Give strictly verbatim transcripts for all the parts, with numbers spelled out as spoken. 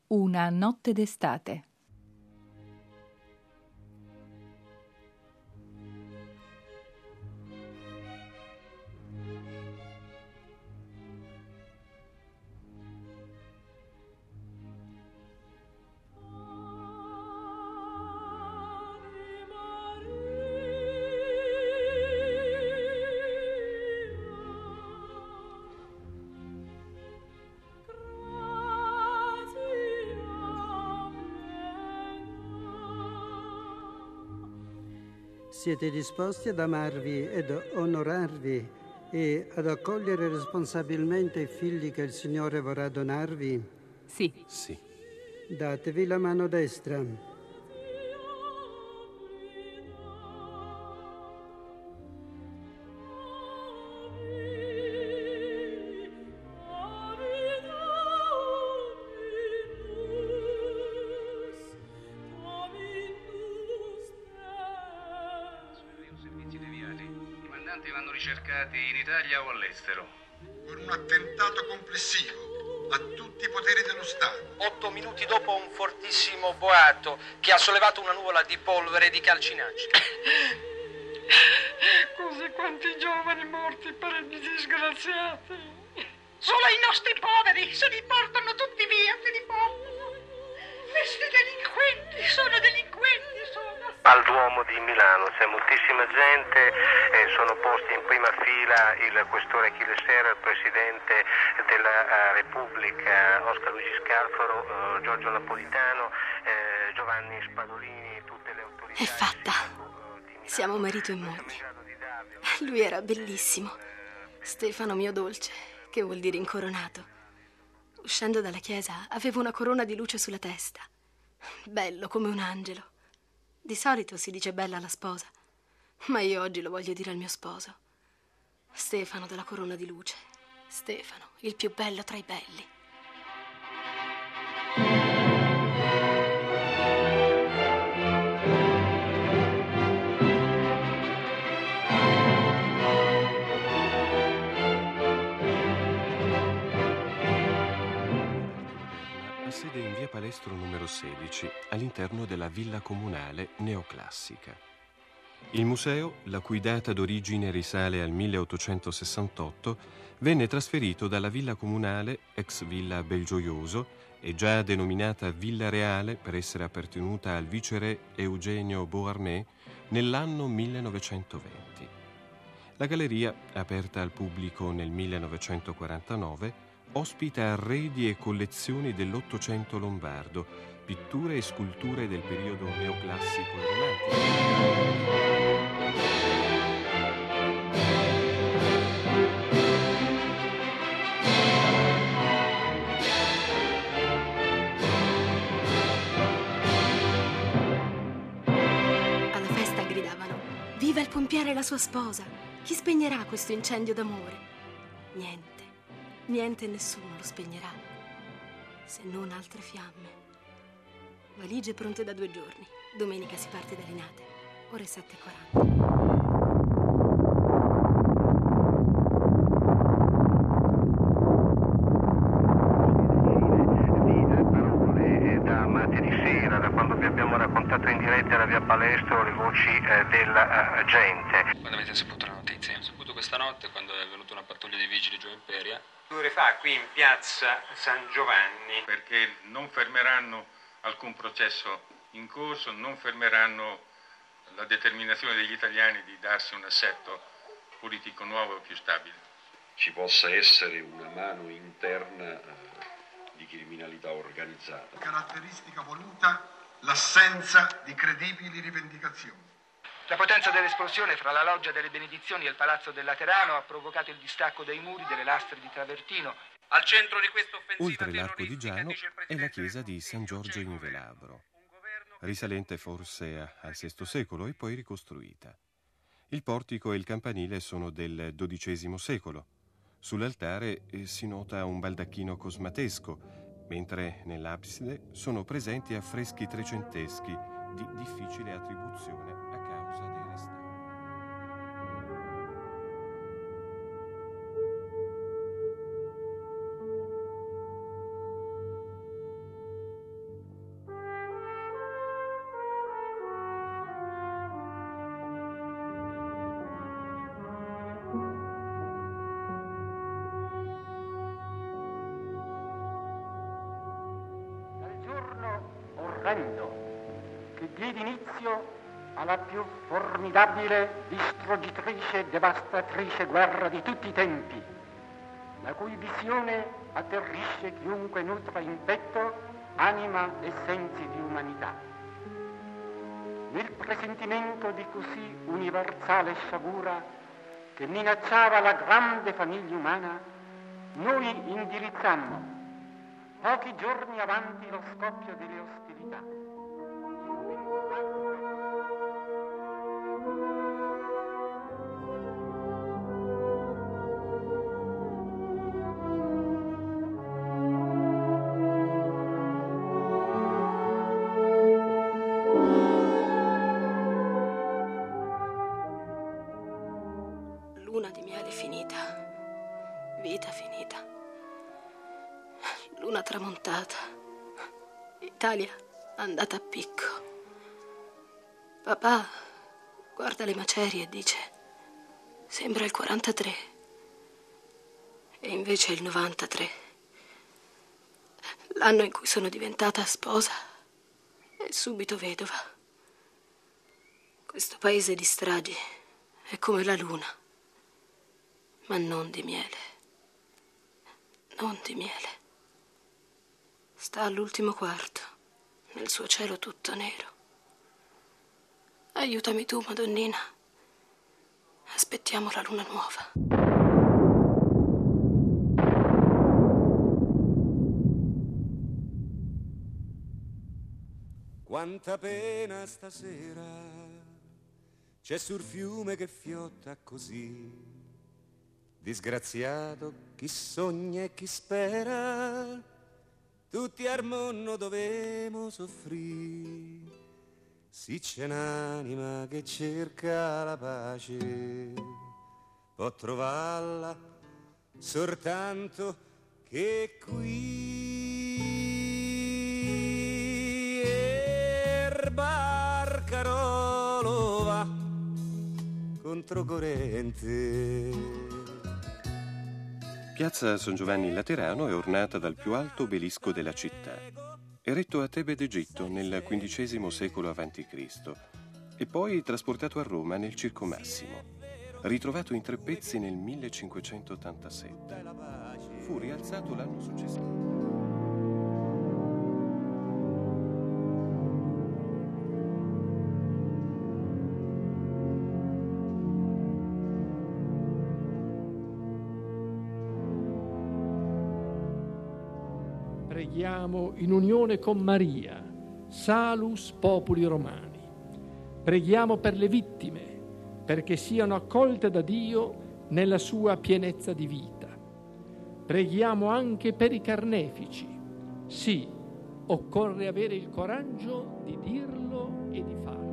Una notte d'estate. Siete disposti ad amarvi ed onorarvi e ad accogliere responsabilmente i figli che il Signore vorrà donarvi? Sì. Sì. Datevi la mano destra. Vanno ricercati in Italia o all'estero. Con un attentato complessivo a tutti i poteri dello Stato. Otto minuti dopo un fortissimo boato che ha sollevato una nuvola di polvere e di calcinacci. Così quanti giovani morti per i disgraziati. Solo i nostri poveri se li portano tutti via, se li portano. Questi delinquenti sono delinquenti, sono. Al Duomo di Milano c'è moltissima gente, eh, sono posti in prima fila il questore Achille Serra, il presidente della uh, Repubblica Oscar Luigi Scalfaro, uh, Giorgio Napolitano, eh, Giovanni Spadolini, tutte le autorità. È fatta. Siamo marito e moglie. Lui era bellissimo. Stefano mio dolce, che vuol dire incoronato. Uscendo dalla chiesa avevo una corona di luce sulla testa. Bello come un angelo. Di solito si dice bella alla sposa, ma io oggi lo voglio dire al mio sposo. Stefano della corona di luce. Stefano, il più bello tra i belli. Ha sede in via Palestro numero sedici, all'interno della villa comunale neoclassica. Il museo, la cui data d'origine risale al milleottocentosessantotto, venne trasferito dalla villa comunale, ex villa Belgioioso, e già denominata Villa Reale per essere appartenuta al viceré Eugenio Beauharnais, nell'anno millenovecentoventi. La galleria, aperta al pubblico nel millenovecentoquarantanove, ospita arredi e collezioni dell'Ottocento lombardo, pitture e sculture del periodo neoclassico e romantico. Alla festa gridavano: viva il pompiere e la sua sposa! Chi spegnerà questo incendio d'amore? Niente. Niente e nessuno lo spegnerà, se non altre fiamme. Valigie pronte da due giorni. Domenica si parte da Linate, ore sette e quaranta. Da martedì sera, da quando vi abbiamo raccontato in diretta da via Palestro le voci eh, della uh, gente. Quando avete saputo la notizia? Ho saputo questa notte quando è venuta una pattuglia di vigili giù in Imperia. Due ore fa qui in piazza San Giovanni. Perché non fermeranno alcun processo in corso, non fermeranno la determinazione degli italiani di darsi un assetto politico nuovo e più stabile. Ci possa essere una mano interna eh, di criminalità organizzata. Caratteristica voluta, l'assenza di credibili rivendicazioni. La potenza dell'esplosione fra la loggia delle Benedizioni e il palazzo del Laterano ha provocato il distacco dei muri delle lastre di travertino. Al centro di questa offensiva oltre l'Arco di Giano è la chiesa di San Giorgio in Velabro, risalente forse al sesto secolo e poi ricostruita. Il portico e il campanile sono del dodicesimo secolo. Sull'altare si nota un baldacchino cosmatesco, mentre nell'abside sono presenti affreschi trecenteschi di difficile attribuzione a causa dei restauri. orrendo che diede inizio alla più formidabile, distruggitrice e devastatrice guerra di tutti i tempi, la cui visione atterrisce chiunque nutra in petto anima e sensi di umanità. Nel presentimento di così universale sciagura che minacciava la grande famiglia umana, noi indirizzammo, pochi giorni avanti lo scoppio delle ostilità, luna di miele finita, vita finita, luna tramontata, Italia andata a picco. Papà guarda le macerie e dice: sembra il quarantatré, e invece è il novantatré, l'anno in cui sono diventata sposa e subito vedova. Questo paese di stragi è come la luna, ma non di miele, non di miele. Sta all'ultimo quarto, nel suo cielo tutto nero. Aiutami tu, Madonnina. Aspettiamo la luna nuova. Quanta pena stasera c'è sul fiume che fiotta così. Disgraziato chi sogna e chi spera, tutti al mondo dovemo soffrire. Sì, c'è un'anima che cerca la pace, può trovarla soltanto che qui. Er barcarolo va controcorrente. Piazza San Giovanni in Laterano è ornata dal più alto obelisco della città. Eretto a Tebe d'Egitto nel quindicesimo secolo avanti Cristo e poi trasportato a Roma nel Circo Massimo. Ritrovato in tre pezzi nel millecinquecentottantasette. Fu rialzato l'anno successivo. Preghiamo in unione con Maria, Salus Populi Romani. Preghiamo per le vittime, perché siano accolte da Dio nella sua pienezza di vita. Preghiamo anche per i carnefici. Sì, occorre avere il coraggio di dirlo e di farlo.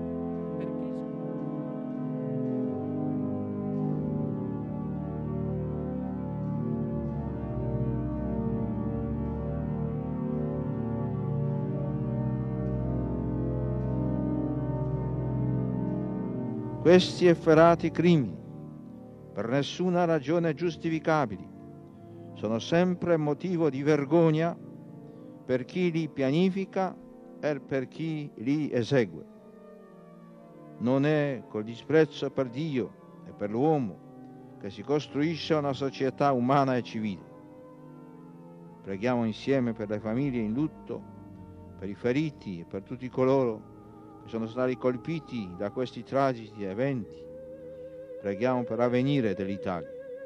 Questi efferati crimini, per nessuna ragione giustificabili, sono sempre motivo di vergogna per chi li pianifica e per chi li esegue. Non è col disprezzo per Dio e per l'uomo che si costruisce una società umana e civile. Preghiamo insieme per le famiglie in lutto, per i feriti e per tutti coloro che sono stati colpiti da questi tragici eventi. Preghiamo per l'avvenire dell'Italia.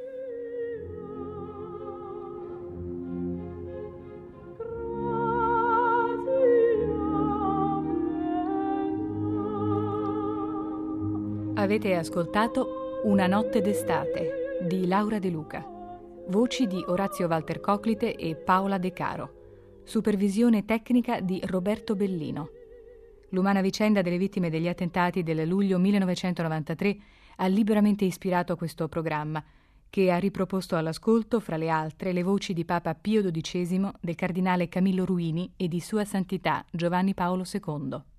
Avete ascoltato Una notte d'estate di Laura De Luca. Voci di Orazio Walter Coclite e Paola De Caro. Supervisione tecnica di Roberto Bellino. L'umana vicenda delle vittime degli attentati del luglio millenovecentonovantatré ha liberamente ispirato questo programma, che ha riproposto all'ascolto, fra le altre, le voci di Papa Pio dodicesimo, del cardinale Camillo Ruini e di Sua Santità Giovanni Paolo secondo.